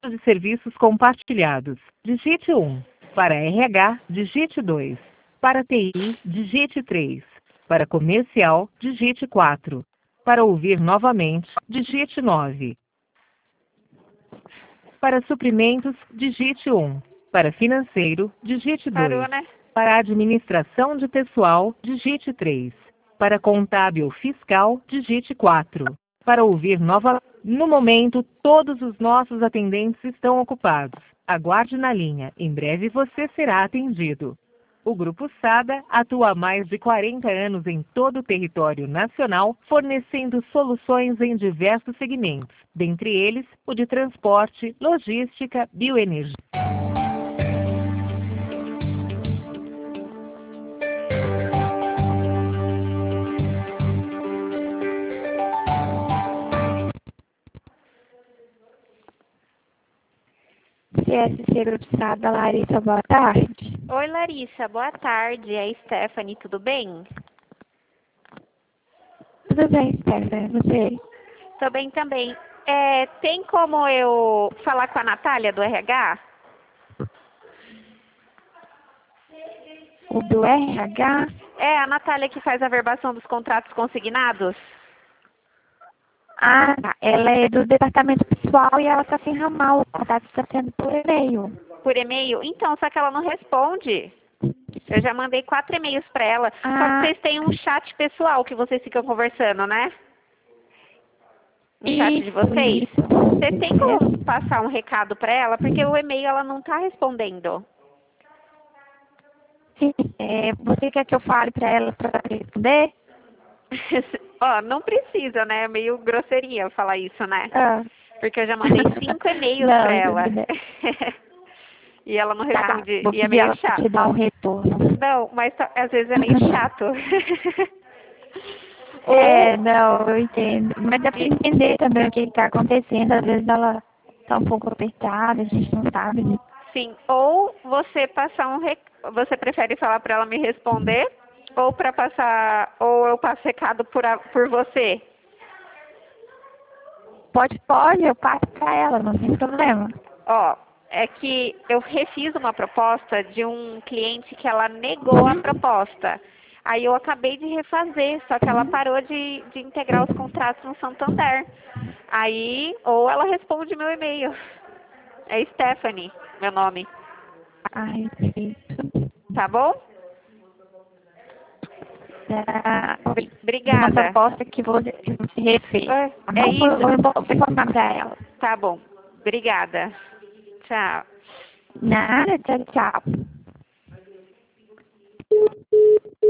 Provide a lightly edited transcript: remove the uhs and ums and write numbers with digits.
de serviços compartilhados, digite 1. Para RH, digite 2. Para TI, digite 3. Para comercial, digite 4. Para ouvir novamente, digite 9. Para suprimentos, digite 1. Para financeiro, digite 2. Parou, né? Para administração de pessoal, digite 3. Para contábil fiscal, digite 4. Para ouvir nova... No momento, todos os nossos atendentes estão ocupados. Aguarde na linha. Em breve você será atendido. O Grupo Sada atua há mais de 40 anos em todo o território nacional, fornecendo soluções em diversos segmentos, dentre eles o de transporte, logística, bioenergia. CSC Grupo Sada, Larissa, boa tarde. Oi, Larissa, boa tarde. É a Stephanie, tudo bem? Tudo bem, Stephanie, você? Tô bem também. Tem como eu falar com a Natália do RH? O do RH? É a Natália que faz a verbação dos contratos consignados? Ah, tá. Ela é do departamento pessoal e ela está sem ramal. O contato está sendo por e-mail. Por e-mail? Então, só que ela não responde. Eu já mandei 4 e-mails para ela. Só que vocês têm um chat pessoal que vocês ficam conversando, né? No chat de vocês. Isso. Vocês têm como passar um recado para ela? Porque o e-mail ela não está respondendo. Sim. Você quer que eu fale para ela responder? Ó, não precisa, né? É meio grosseria falar isso, né? Ah. Porque eu já mandei 5 e-mails para ela. E ela não responde. Vou e é pedir meio ela chato. te dar um retorno. Não, mas às vezes é meio chato. Não, eu entendo. Mas dá para entender também o que está acontecendo. Às vezes ela está um pouco apertada, a gente não sabe. Né? Sim, ou você passar você prefere falar para ela me responder, ou para passar, ou eu passo recado por você? Pode, eu passo para ela, não tem problema. Ó, é que eu refiz uma proposta de um cliente que ela negou a proposta. Aí eu acabei de refazer, só que ela parou de integrar os contratos no Santander. Aí, ou ela responde meu e-mail. É Stephanie, meu nome. Ai, isso. Tá bom? Obrigada. Uma proposta que você refez. É isso. Eu vou informar para ela. Tá bom. Obrigada. Tchau. Nada, tchau, tchau.